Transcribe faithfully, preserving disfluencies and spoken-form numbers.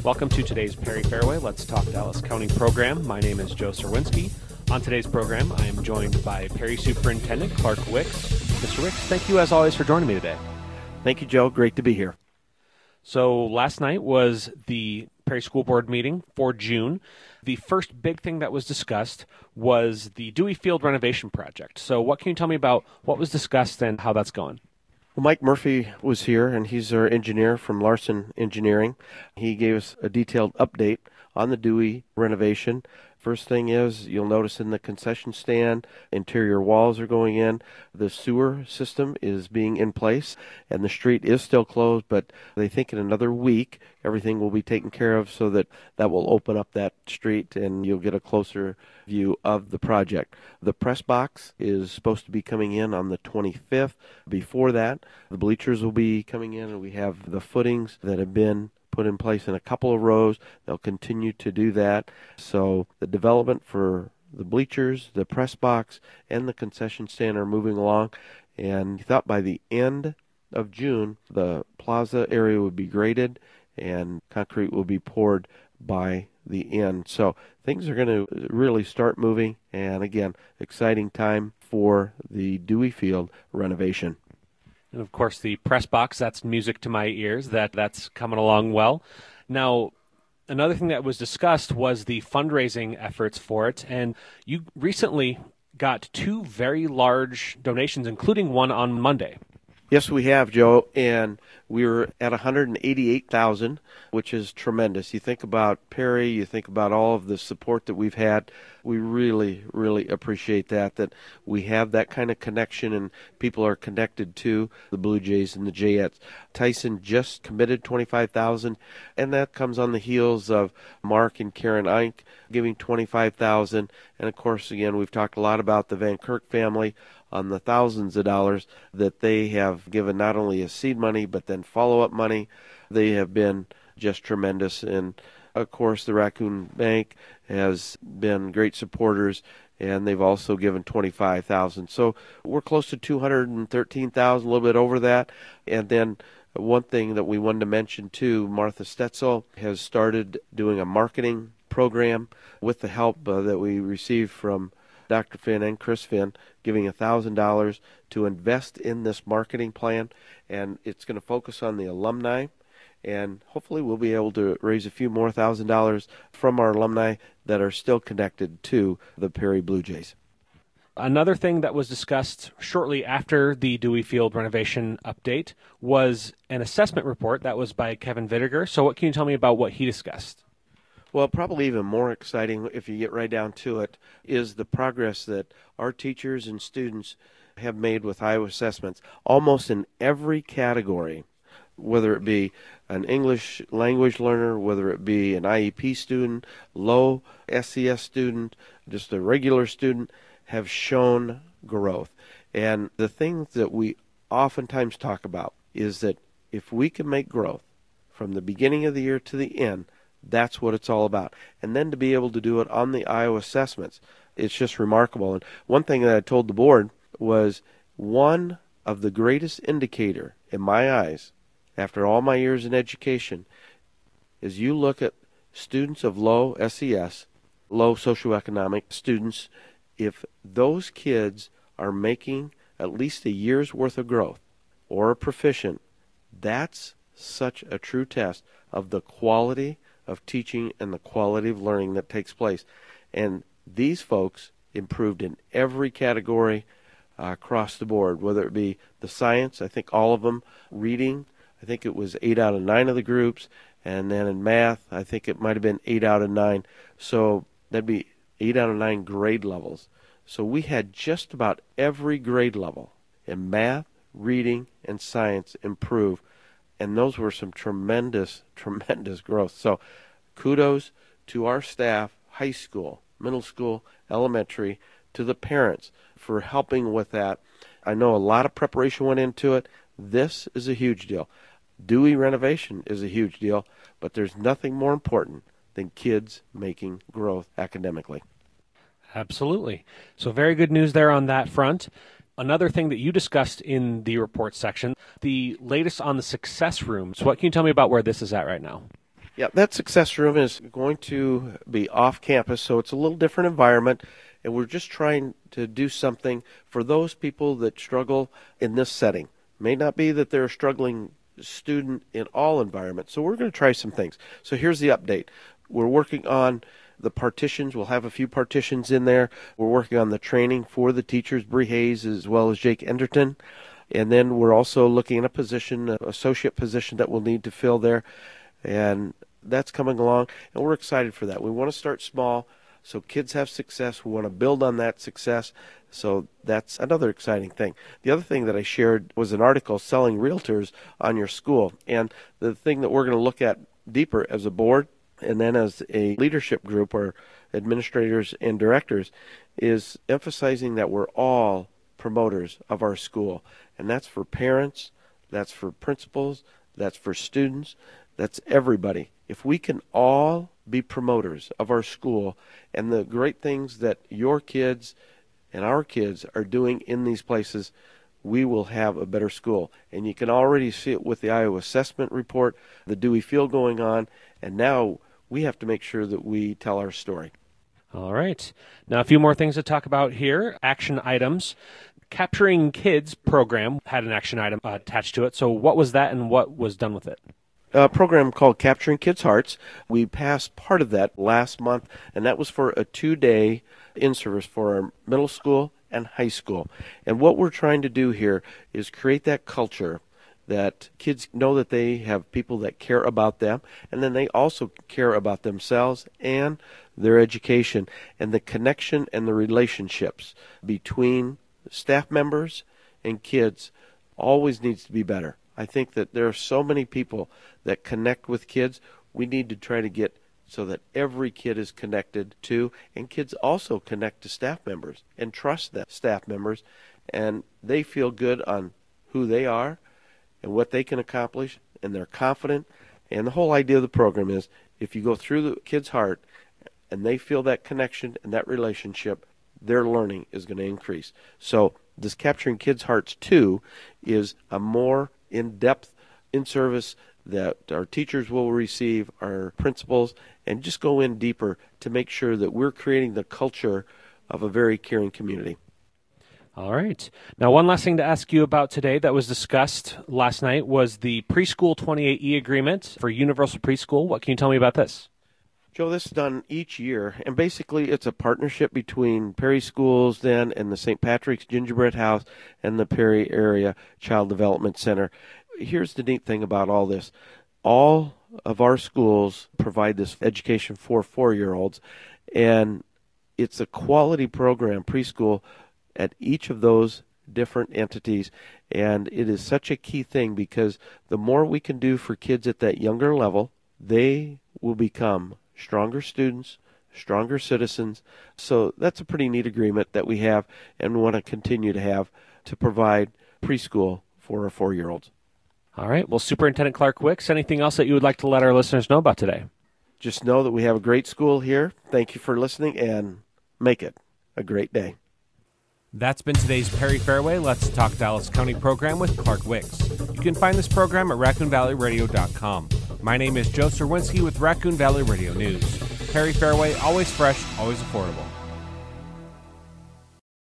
Welcome to today's Perry Fairway Let's Talk Dallas County program. My name is Joe Serwinski. On today's program, I am joined by Perry Superintendent Clark Wicks. Mister Wicks, thank you as always for joining me today. Thank you, Joe. Great to be here. So last night was the Perry School Board meeting for June. The first big thing that was discussed was the Dewey Field renovation project. So what can you tell me about what was discussed and how that's going? Well, Mike Murphy was here, and he's our engineer from Larson Engineering. He gave us a detailed update on the Dewey renovation. First thing is, you'll notice in the concession stand, interior walls are going in. The sewer system is being in place, and the street is still closed, but they think in another week everything will be taken care of so that that will open up that street and you'll get a closer view of the project. The press box is supposed to be coming in on the twenty-fifth. Before that, the bleachers will be coming in, and we have the footings that have been put in place in a couple of rows. They'll continue to do that. So the development for the bleachers, the press box, and the concession stand are moving along. And he thought by the end of June, the plaza area would be graded and concrete will be poured by the end. So things are going to really start moving. And again, exciting time for the Dewey Field renovation. And of course, the press box, that's music to my ears. That That's coming along well. Now, another thing that was discussed was the fundraising efforts for it. And you recently got two very large donations, including one on Monday. Yes, we have, Joe, and we were at one hundred eighty-eight thousand dollars, which is tremendous. You think about Perry, you think about all of the support that we've had. We really, really appreciate that, that we have that kind of connection and people are connected to the Blue Jays and the Jayettes. Tyson just committed twenty-five thousand dollars, and that comes on the heels of Mark and Karen Eink giving twenty-five thousand dollars. And, of course, again, we've talked a lot about the Van Kirk family on the thousands of dollars that they have given not only as seed money but then follow-up money. They have been just tremendous. And, of course, the Raccoon Bank has been great supporters, and they've also given twenty-five thousand dollars. So we're close to two hundred thirteen thousand dollars, a little bit over that. And then one thing that we wanted to mention, too, Martha Stetzel has started doing a marketing program with the help uh, that we received from Doctor Finn and Chris Finn, giving one thousand dollars to invest in this marketing plan, and it's going to focus on the alumni, and hopefully we'll be able to raise a few more thousand dollars from our alumni that are still connected to the Perry Blue Jays. Another thing that was discussed shortly after the Dewey Field renovation update was an assessment report that was by Kevin Vittiger. So what can you tell me about what he discussed? Well, probably even more exciting, if you get right down to it, is the progress that our teachers and students have made with Iowa assessments, almost in every category, whether it be an English language learner, whether it be an I E P student, low S C S student, just a regular student, have shown growth. And the thing that we oftentimes talk about is that if we can make growth from the beginning of the year to the end, that's what it's all about. And then to be able to do it on the Iowa assessments, it's just remarkable. And one thing that I told the board was one of the greatest indicator in my eyes, after all my years in education, is you look at students of low S E S, low socioeconomic students, if those kids are making at least a year's worth of growth or are proficient, that's such a true test of the quality of teaching and the quality of learning that takes place. And these folks improved in every category uh, across the board, whether it be the science, I think all of them, reading, I think it was eight out of nine of the groups, and then in math, I think it might have been eight out of nine. So that'd be eight out of nine grade levels. So we had just about every grade level in math, reading, and science improve. And those were some tremendous, tremendous growth. So kudos to our staff, high school, middle school, elementary, to the parents for helping with that. I know a lot of preparation went into it. This is a huge deal. Dewey renovation is a huge deal, but there's nothing more important than kids making growth academically. Absolutely. So very good news there on that front. Another thing that you discussed in the report section, the latest on the success rooms. What can you tell me about where this is at right now? Yeah, that success room is going to be off campus, so it's a little different environment, and we're just trying to do something for those people that struggle in this setting. May not be that they're a struggling student in all environments, so we're going to try some things. So here's the update. We're working on the partitions. We'll have a few partitions in there. We're working on the training for the teachers, Bree Hayes as well as Jake Enderton. And then we're also looking at a position, an associate position that we'll need to fill there. And that's coming along, and we're excited for that. We want to start small so kids have success. We want to build on that success. So that's another exciting thing. The other thing that I shared was an article, Selling Realtors on Your School. And the thing that we're going to look at deeper as a board and then as a leadership group or administrators and directors is emphasizing that we're all promoters of our school. And that's for parents, that's for principals, that's for students, that's everybody. If we can all be promoters of our school and the great things that your kids and our kids are doing in these places, we will have a better school. And you can already see it with the Iowa Assessment Report, the Dewey Field going on, and now we have to make sure that we tell our story. All right. Now, a few more things to talk about here. Action items. Capturing Kids program had an action item uh, attached to it. So what was that and what was done with it? A program called Capturing Kids' Hearts. We passed part of that last month, and that was for a two-day in-service for our middle school and high school. And what we're trying to do here is create that culture that kids know that they have people that care about them, and then they also care about themselves and their education, and the connection and the relationships between staff members and kids always needs to be better. I think that there are so many people that connect with kids. We need to try to get so that every kid is connected to, and kids also connect to staff members and trust the staff members, and they feel good on who they are and what they can accomplish, and they're confident. And the whole idea of the program is if you go through the kid's heart and they feel that connection and that relationship, their learning is going to increase. So this Capturing Kids' Hearts two is a more in-depth in-service that our teachers will receive, our principals, and just go in deeper to make sure that we're creating the culture of a very caring community. All right. Now, one last thing to ask you about today that was discussed last night was the Preschool twenty-eight E agreement for Universal Preschool. What can you tell me about this? Joe, this is done each year, and basically it's a partnership between Perry Schools then and the Saint Patrick's Gingerbread House and the Perry Area Child Development Center. Here's the neat thing about all this. All of our schools provide this education for four-year-olds, and it's a quality program, preschool, at each of those different entities, and it is such a key thing because the more we can do for kids at that younger level, they will become stronger students, stronger citizens. So that's a pretty neat agreement that we have and we want to continue to have to provide preschool for our four-year-olds. All right. Well, Superintendent Clark Wicks, anything else that you would like to let our listeners know about today? Just know that we have a great school here. Thank you for listening, and make it a great day. That's been today's Perry Fairway Let's Talk Dallas County program with Clark Wicks. You can find this program at raccoon valley radio dot com. My name is Joe Serwinski with Raccoon Valley Radio News. Perry Fairway, always fresh, always affordable.